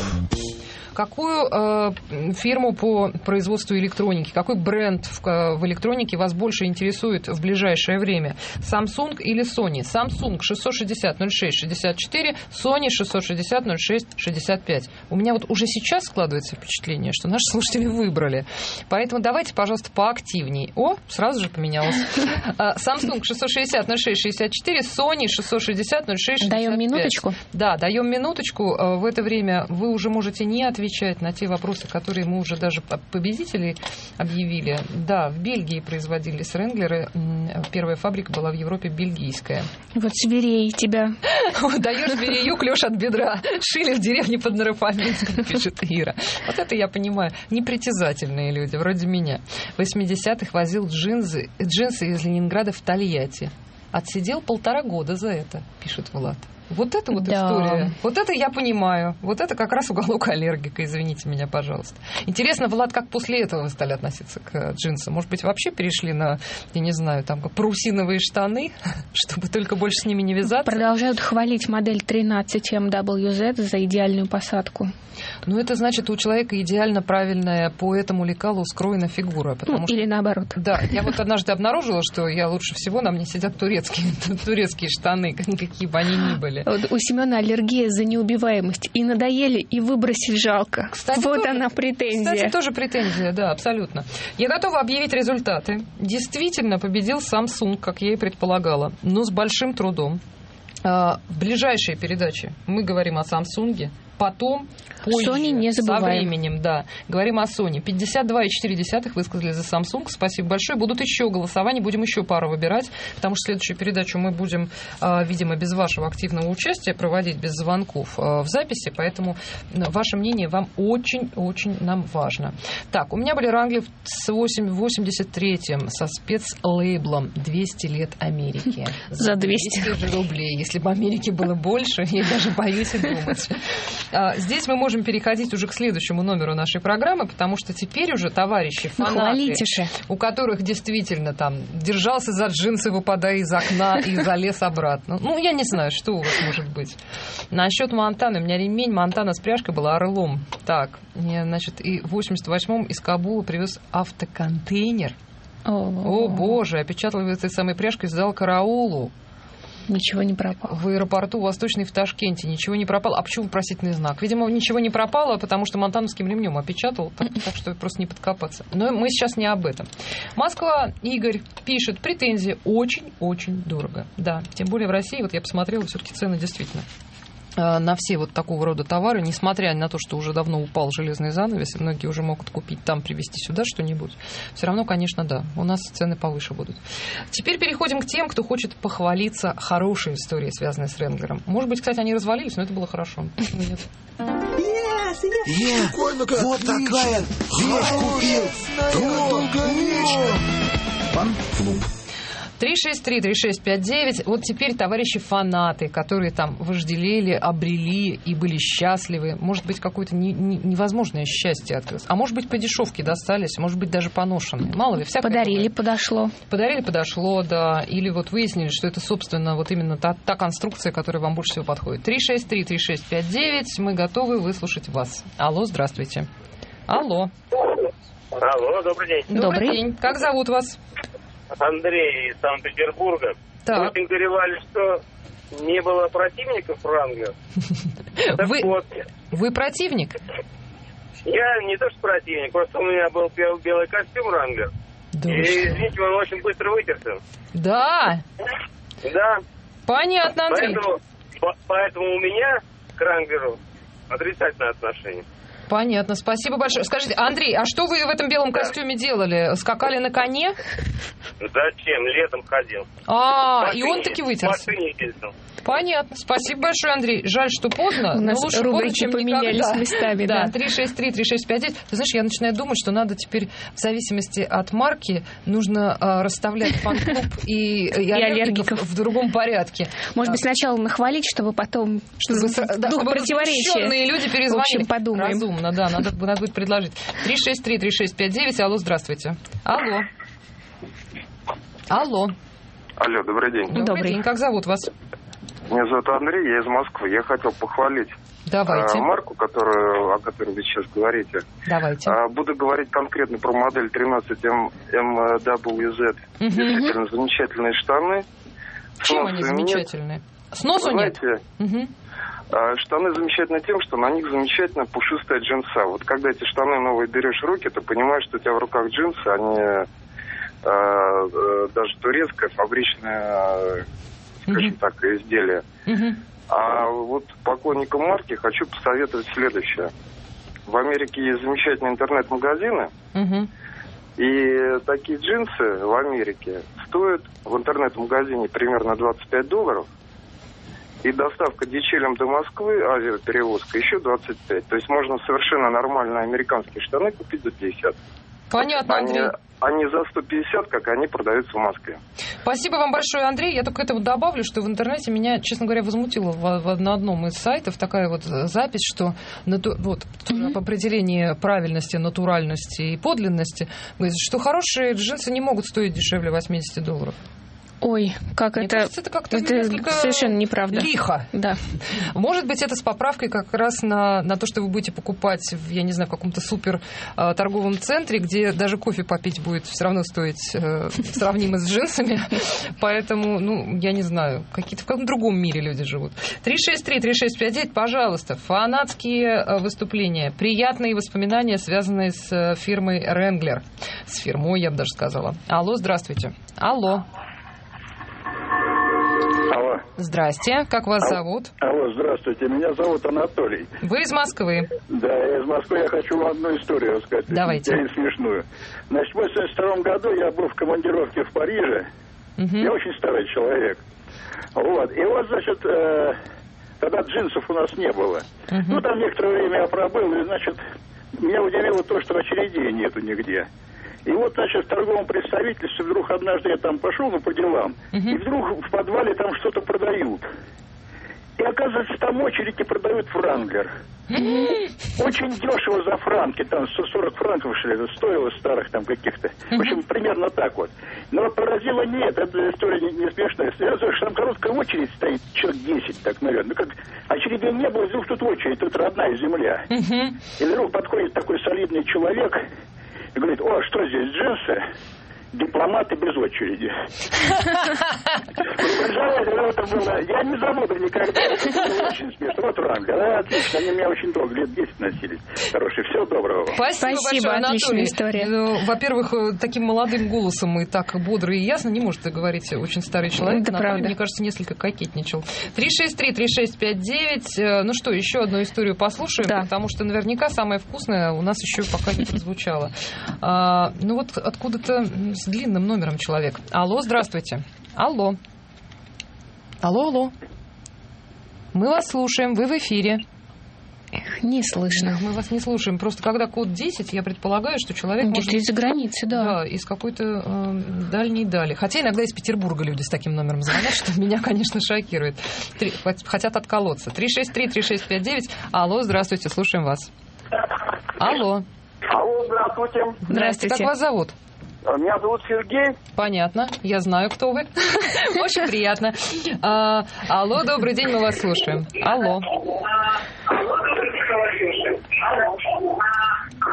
Какую э, фирму по производству электроники, какой бренд в, в электронике вас больше интересует в ближайшее время? Samsung или Sony? Samsung шестьсот шестьдесят ноль шесть шестьдесят четыре, Sony шестьсот шестьдесят ноль шесть шестьдесят пять. У меня вот уже сейчас складывается впечатление, что наши слушатели выбрали. Поэтому давайте, пожалуйста, поактивней. О, сразу же поменялось. Samsung шестьсот шестьдесят ноль шесть шестьдесят четыре, Sony шестьсот шестьдесят ноль шесть шестьдесят пять. Даем минуточку? Да, даем минуточку. В это время вы уже можете не отвечать отвечать на те вопросы, которые мы уже даже победителей объявили. Да, в Бельгии производились Ренглеры. Первая фабрика была в Европе бельгийская. Вот зверей тебя. Даешь зверею клеш от бедра. Шили в деревне под Наропаминском, пишет Ира. Вот это я понимаю. Непритязательные люди, вроде меня. В восьмидесятых возил джинсы, джинсы из Ленинграда в Тольятти. Отсидел полтора года за это, пишет Влад. Вот это вот да. история. Вот это я понимаю. Вот это как раз уголок аллергика, извините меня, пожалуйста. Интересно, Влад, как после этого вы стали относиться к джинсам? Может быть, вообще перешли на, я не знаю, там, как парусиновые штаны, чтобы только больше с ними не вязаться? Продолжают хвалить модель тринадцать эм дабл ю зет за идеальную посадку. Ну, это значит, у человека идеально правильная по этому лекалу скроена фигура. Ну, что... Или наоборот. Да, я вот однажды обнаружила, что я лучше всего, на мне сидят турецкие, турецкие штаны, какие бы они ни были. Вот у Семена аллергия за неубиваемость. И надоели, и выбросить жалко. Кстати, вот тоже, она претензия. Кстати, тоже претензия, да, абсолютно. Я готова объявить результаты. Действительно победил Samsung, как я и предполагала, но с большим трудом. В ближайшей передаче мы говорим о Samsung. Потом, позже, Sony не забываем. Со временем, да. Говорим о Sony. пятьдесят два и четыре десятых высказали за Samsung. Спасибо большое. Будут еще голосования, будем еще пару выбирать, потому что следующую передачу мы будем, видимо, без вашего активного участия проводить, без звонков в записи, поэтому ваше мнение вам очень-очень нам важно. Так, у меня были Wrangler в восемьдесят третьем со спецлейблом двести лет Америки. За двести рублей. Если бы Америки было больше, я даже боюсь и думать. Здесь мы можем переходить уже к следующему номеру нашей программы, потому что теперь уже товарищи фанаты, у которых действительно там держался за джинсы, выпадая из окна и залез обратно. Ну, я не знаю, что у вас может быть. Насчет Монтаны. У меня ремень Монтана с пряжкой была орлом. Так, я, значит, и в восемьдесят восьмом из Кабула привез автоконтейнер. О, боже, опечатал его этой самой пряжкой, сдал караулу. Ничего не пропало. В аэропорту Восточный в Ташкенте ничего не пропало. А почему вопросительный знак? Видимо, ничего не пропало, потому что монтановским ремнем опечатал, так, так что просто не подкопаться. Но мы сейчас не об этом. Москва, Игорь пишет, претензии очень-очень дорого. Да, тем более в России, вот я посмотрела, все-таки цены действительно на все вот такого рода товары, несмотря на то, что уже давно упал железный занавес, и многие уже могут купить там, привезти сюда что-нибудь, все равно, конечно, да, у нас цены повыше будут. Теперь переходим к тем, кто хочет похвалиться хорошей историей, связанной с Ренглером. Может быть, кстати, они развалились, но это было хорошо. Нет. Yes, yes. Прикольно, вот такая вещь купил. Долговечная. Фан-клуб. три шесть три три шесть пять девять. Вот теперь товарищи фанаты, которые там вожделели, обрели и были счастливы. Может быть, какое-то не, не, невозможное счастье открылось. А может быть, по дешевке достались, может быть, даже поношенные. Мало ли, всякое. Подарили, подошло. Подарили, подошло, да. Или вот выяснили, что это, собственно, вот именно та, та конструкция, которая вам больше всего подходит. три шесть три три шесть пять девять. Мы готовы выслушать вас. Алло, здравствуйте. Алло. Алло, добрый день. Добрый, добрый день. Как зовут вас? Андрей из Санкт-Петербурга. Так. Очень горевали, что не было противников Wrangler. Вы, вот. Вы противник? Я не то что противник, просто у меня был белый костюм Wrangler. Да и, извините, он очень быстро вытерся. Да? Да. Понятно, Андрей. Поэтому, по, поэтому у меня к Wrangler'у отрицательное отношение. Понятно, спасибо большое. Скажите, Андрей, а что вы в этом белом да. костюме делали? Скакали на коне? Зачем? Летом ходил. А, и он таки вытерся. Ездил. Понятно. Спасибо большое, Андрей. Жаль, что поздно, у нас но лучше поздно, чем поменялись никогда. местами. Да, да. три шесть три три шесть пять девять. Ты знаешь, я начинаю думать, что надо теперь в зависимости от марки нужно э, расставлять фан-клуб и, и, и аллергиков в другом порядке. Может быть, сначала нахвалить, чтобы потом чтобы, да, дух противоречия. Люди перезвонили. В общем, подумаем. Разумно, да, надо, надо будет предложить. три шесть три три шесть пять девять. Алло, здравствуйте. Алло. Алло. Алло, добрый день. Добрый, добрый день. Как зовут вас? Меня зовут Андрей, я из Москвы. Я хотел похвалить Давайте. А, марку, которую, о которой вы сейчас говорите. Давайте. А, буду говорить конкретно про модель тринадцать эм дабл ю зет. Угу. Действительно замечательные штаны. Чем они замечательные? Сносу нет? Знаете, угу. а, штаны замечательны тем, что на них замечательно пушистая джинса. Вот когда эти штаны новые берешь в руки, ты понимаешь, что у тебя в руках джинсы, они а, а, даже турецкая, фабричная, скажем uh-huh. так, изделия. Uh-huh. А вот поклонникам марки хочу посоветовать следующее. В Америке есть замечательные интернет-магазины, uh-huh. и такие джинсы в Америке стоят в интернет-магазине примерно двадцать пять долларов, и доставка ди эйч эл до Москвы, авиаперевозка, еще двадцать пять. То есть можно совершенно нормальные американские штаны купить за пятьдесят. Понятно, Андрей. Они, они за сто пятьдесят, как они продаются в Москве. Спасибо вам большое, Андрей. Я только это вот добавлю, что в интернете меня, честно говоря, возмутило в, в, на одном из сайтов такая вот запись, что нату, вот, mm-hmm. по определению правильности, натуральности и подлинности, говорится, что хорошие джинсы не могут стоить дешевле восемьдесят долларов. Ой, как Мне это... кажется, это как-то это совершенно неправда. Лихо. Да. Может быть, это с поправкой как раз на, на то, что вы будете покупать, в, я не знаю, в каком-то супер э, торговом центре, где даже кофе попить будет все равно стоить э, сравнимо с джинсами. Поэтому, ну, я не знаю, какие-то в каком-то другом мире люди живут. три шесть три три шесть пять девять, пожалуйста, фанатские выступления, приятные воспоминания, связанные с фирмой Wrangler. С фирмой, я бы даже сказала. Алло, здравствуйте. Алло. Алло. Здрасте. Как вас Алло. зовут? Алло, здравствуйте. Меня зовут Анатолий. Вы из Москвы? Да, я из Москвы. Я хочу вам одну историю рассказать. Давайте. Я смешную. Значит, в восемьдесят втором году я был в командировке в Париже. Угу. Я очень старый человек. Вот. И вот, значит, э, тогда джинсов у нас не было. Угу. Ну, там некоторое время я пробыл, и, значит, меня удивило то, что очередей нету нигде. И вот, значит, в торговом представительстве вдруг однажды я там пошел, ну, по делам, uh-huh. и вдруг в подвале там что-то продают. И, оказывается, там очереди продают Wrangler. Uh-huh. Очень дешево за франки, там сто сорок франков, что ли, стоило старых там каких-то. Uh-huh. В общем, примерно так вот. Но поразило нет, эта история не, не смешная. Связано, что там короткая очередь стоит, человек десять, так, наверное. Ну, как очередей не было, вдруг тут очередь, тут родная земля. Uh-huh. И вдруг подходит такой солидный человек и говорит: о, что здесь, джинсы? Дипломаты без очереди. Я не забуду никогда. Это было очень смешно. Вот Wrangler. Отлично. Они меня очень долго, лет десять носили. Хорошие. Всего доброго. Спасибо, Спасибо большое, Анатолий. История. Во-первых, таким молодым голосом и так бодро и ясно не может говорить очень старый человек. Это Анатолий, правда. Мне кажется, несколько кокетничал. три шесть три три шесть пять девять. Ну что, еще одну историю послушаем, да. Потому что наверняка самое вкусное у нас еще пока не прозвучало. А, ну вот откуда-то с длинным номером человек. Алло, здравствуйте. Алло. Алло, алло. Мы вас слушаем, вы в эфире. Эх, не слышно. Мы вас не слушаем. Просто когда код десять, я предполагаю, что человек может... из-за границы, да. Да, из какой-то э, дальней дали. Хотя иногда из Петербурга люди с таким номером звонят, что меня, конечно, шокирует. Три, хотят отколоться. три шесть три три шесть пять девять. Алло, здравствуйте, слушаем вас. Алло. Алло, здравствуйте. Здравствуйте. Как вас зовут? Меня зовут Сергей. Понятно, я знаю, кто вы. Очень приятно. А, алло, добрый день, мы вас слушаем. Алло.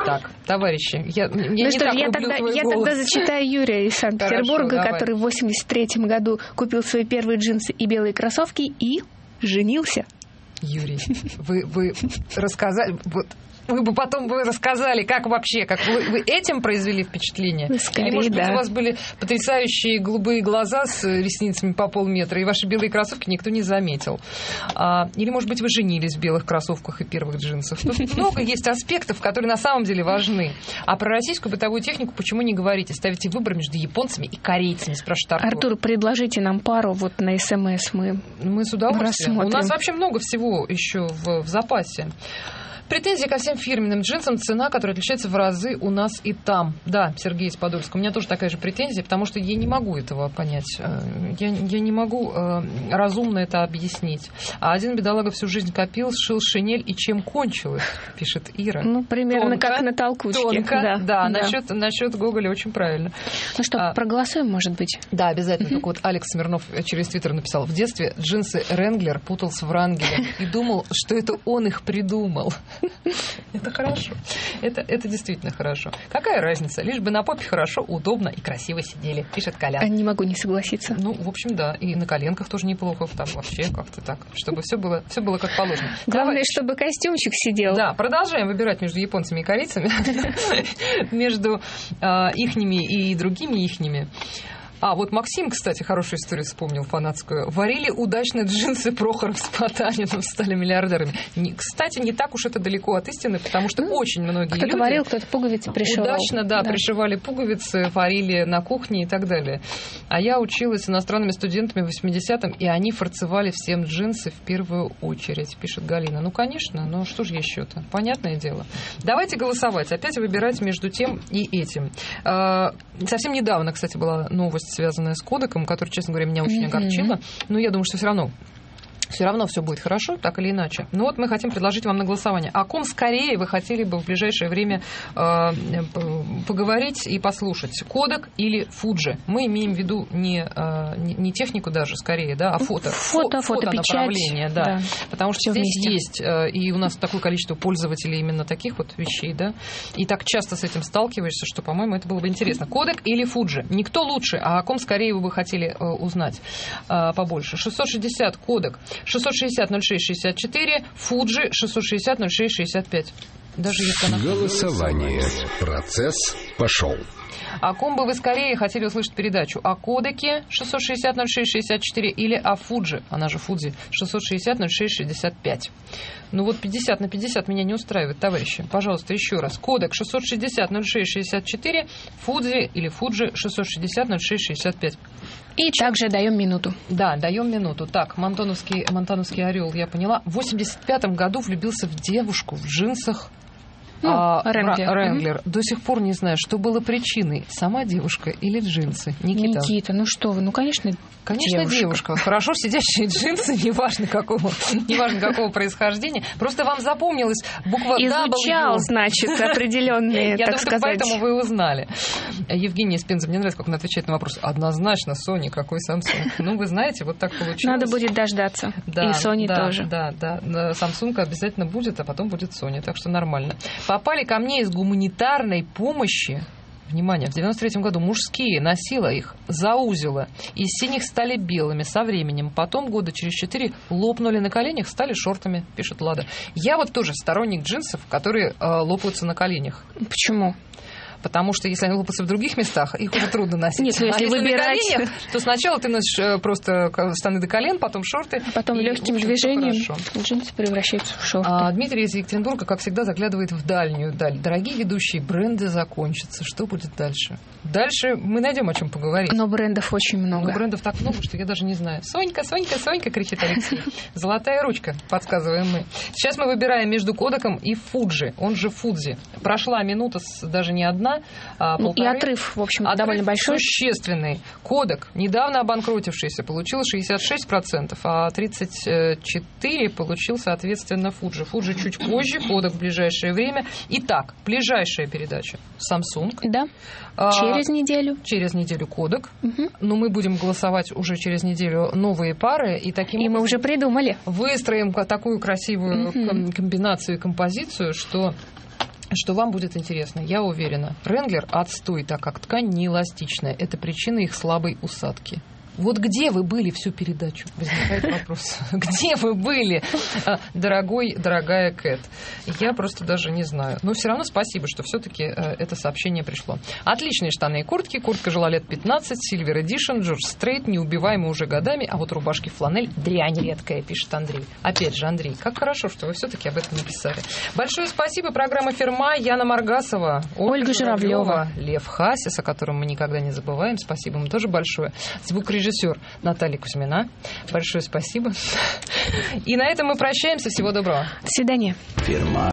Так, товарищи, я, я ну не что так ж, я люблю тогда, твой я голос. тогда зачитаю Юрия из Санкт-Петербурга, Хорошо, который в восемьдесят третьем году купил свои первые джинсы и белые кроссовки и женился. Юрий, вы, вы рассказали... Вот. Вы бы потом бы рассказали, как вообще, как вы, вы этим произвели впечатление? Скорее, Или, может быть, да. у вас были потрясающие голубые глаза с ресницами по полметра, и ваши белые кроссовки никто не заметил. А, или, может быть, вы женились в белых кроссовках и первых джинсах. Тут много есть аспектов, которые на самом деле важны. А про российскую бытовую технику почему не говорите? Ставите выбор между японцами и корейцами, спрашивает Артур. Артур, предложите нам пару вот на СМС. Мы, мы с удовольствием. рассмотрим. У нас вообще много всего еще в, в запасе. Претензии ко всем фирменным джинсам, цена, которая отличается в разы у нас и там. Да, Сергей из Подольска, у меня тоже такая же претензия, потому что я не могу этого понять. Я, я не могу э, разумно это объяснить. А один бедолага всю жизнь копил, сшил шинель, и чем кончилось, пишет Ира. Ну, примерно тонко, как на толкучке. Тонко, да, да, да. Насчет, насчет Гоголя очень правильно. Ну что, а, проголосуем, может быть? Да, обязательно. Только вот Алекс Смирнов через Твиттер написал: в детстве джинсы Ренглер путал с Врангелем и думал, что это он их придумал. Это хорошо. Это, это действительно хорошо. Какая разница? Лишь бы на попе хорошо, удобно и красиво сидели, пишет Колян. Не могу не согласиться. Ну, в общем, да. И на коленках тоже неплохо. Там вообще как-то так. Чтобы все было, все было как положено. Главное, Давай. чтобы костюмчик сидел. Да, продолжаем выбирать между японцами и корейцами. Между ихними и другими ихними. А, вот Максим, кстати, хорошую историю вспомнил, фанатскую. Варили удачно джинсы Прохоров с Потаниным, стали миллиардерами. Не, кстати, не так уж это далеко от истины, потому что ну, очень многие кто-то люди... варил, кто-то пуговицы пришивал. Удачно, да, да, пришивали пуговицы, варили на кухне и так далее. А я училась с иностранными студентами в восьмидесятом, и они фарцевали всем джинсы в первую очередь, пишет Галина. Ну, конечно, но что же еще-то? Понятное дело. Давайте голосовать. Опять выбирать между тем и этим. Совсем недавно, кстати, была новость, связанная с кодеком, которая, честно говоря, меня очень mm-hmm. огорчила. Но я думаю, что все равно все равно все будет хорошо, так или иначе. Но вот мы хотим предложить вам на голосование. О ком скорее вы хотели бы в ближайшее время э, поговорить и послушать? Кодек или Фуджи? Мы имеем в виду не, э, не технику даже, скорее, да, а фото. Фото, фото, фотонаправление, да. да. Потому что всё здесь вместе. есть, э, и у нас такое количество пользователей именно таких вот вещей, да, и так часто с этим сталкиваешься, что, по-моему, это было бы интересно. Кодек или Фуджи? Никто лучше, а о ком скорее вы бы хотели э, узнать э, побольше? шестьсот шестьдесят кодек, шестьсот шестьдесят ноль шесть шестьдесят четыре, Фуджи шестьсот шестьдесят ноль шесть шестьдесят пять. Даже если она... Голосование. Процесс пошел. О ком бы вы скорее хотели услышать передачу? О кодеке шестьсот шестьдесят ноль шесть шестьдесят четыре или о Фуджи, она же Фудзи, шестьсот шестьдесят ноль шесть шестьдесят пять? Ну вот пятьдесят на пятьдесят меня не устраивает, товарищи. Пожалуйста, еще раз. Кодек шестьсот шестьдесят ноль шесть шестьдесят четыре, Фудзи или Фуджи шестьсот шестьдесят ноль шесть шестьдесят пять. И также даем минуту. Да, даем минуту. Так, Монтановский, Монтановский орел, я поняла. В восемьдесят пятом году влюбился в девушку в джинсах. Ну, а, Ренглер. Ренглер. До сих пор не знаю, что было причиной. Сама девушка или джинсы? Никита. Никита, ну что вы, ну, конечно, Конечно, девушка. девушка. Хорошо сидящие джинсы, неважно какого, неважно какого происхождения. Просто вам запомнилась буква Изучал, W. значит, определенные, так сказать. Поэтому вы узнали. Евгения из Пензы, мне нравится, как он отвечает на вопрос. Однозначно, Sony, какой Samsung? Ну, вы знаете, вот так получилось. Надо будет дождаться. Да, и Sony да, тоже. Да, да, да. Samsung обязательно будет, а потом будет Sony, так что нормально. Попали ко мне из гуманитарной помощи. Внимание, в девяносто третьем году мужские, носила их, заузила. Из синих стали белыми со временем. Потом года через четыре лопнули на коленях, стали шортами, пишет Лада. Я вот тоже сторонник джинсов, которые э, лопаются на коленях. Почему? Потому что если они лопаются в других местах, их уже трудно носить. Нет, если, а если выбирать... на коленях, то сначала ты носишь просто штаны до колен, потом шорты. Потом легким движением джинсы превращаются в шорты. А Дмитрий из Екатеринбурга, как всегда, заглядывает в дальнюю даль. Дорогие ведущие, бренды закончатся. Что будет дальше? Дальше мы найдем о чем поговорить. Но брендов очень много. Но брендов так много, что я даже не знаю. Сонька, Сонька, Сонька, кричит Алексей. Золотая ручка, подсказываем мы. Сейчас мы выбираем между кодеком и Фуджи, он же Фудзи. Прошла минута, даже не одна, а ну, и отрыв, в общем, отрыв довольно большой. Существенный. Кодек, недавно обанкротившийся, получил шестьдесят шесть процентов, а тридцать четыре процента получил, соответственно, Фуджи. Фуджи чуть позже, кодек в ближайшее время. Итак, ближайшая передача Samsung. Да. Через а, неделю. Через неделю кодек. Угу. Но мы будем голосовать уже через неделю новые пары. И, таким и мы уже придумали. Выстроим такую красивую угу. комбинацию и композицию, что что вам будет интересно, я уверена. Wrangler отстой, так как ткань не эластичная. Это причина их слабой усадки. Вот где вы были всю передачу? Возникает вопрос. Где вы были, дорогой, дорогая Кэт? Я просто даже не знаю. Но все равно спасибо, что все-таки это сообщение пришло. Отличные штаны и куртки. Куртка жила лет пятнадцать. Silver Edition, George Strait, неубиваемый уже годами. А вот рубашки фланель дрянь редкая, пишет Андрей. Опять же, Андрей, как хорошо, что вы все-таки об этом написали. Большое спасибо. Программа «Ферма». Яна Маргасова, Ольга, Ольга Журавлева, Лев Хасис, о котором мы никогда не забываем. Спасибо ему тоже большое. Звукорежиссер Режиссер Наталья Кузьмина. Большое спасибо. И на этом мы прощаемся. Всего доброго. До свидания. Ферма.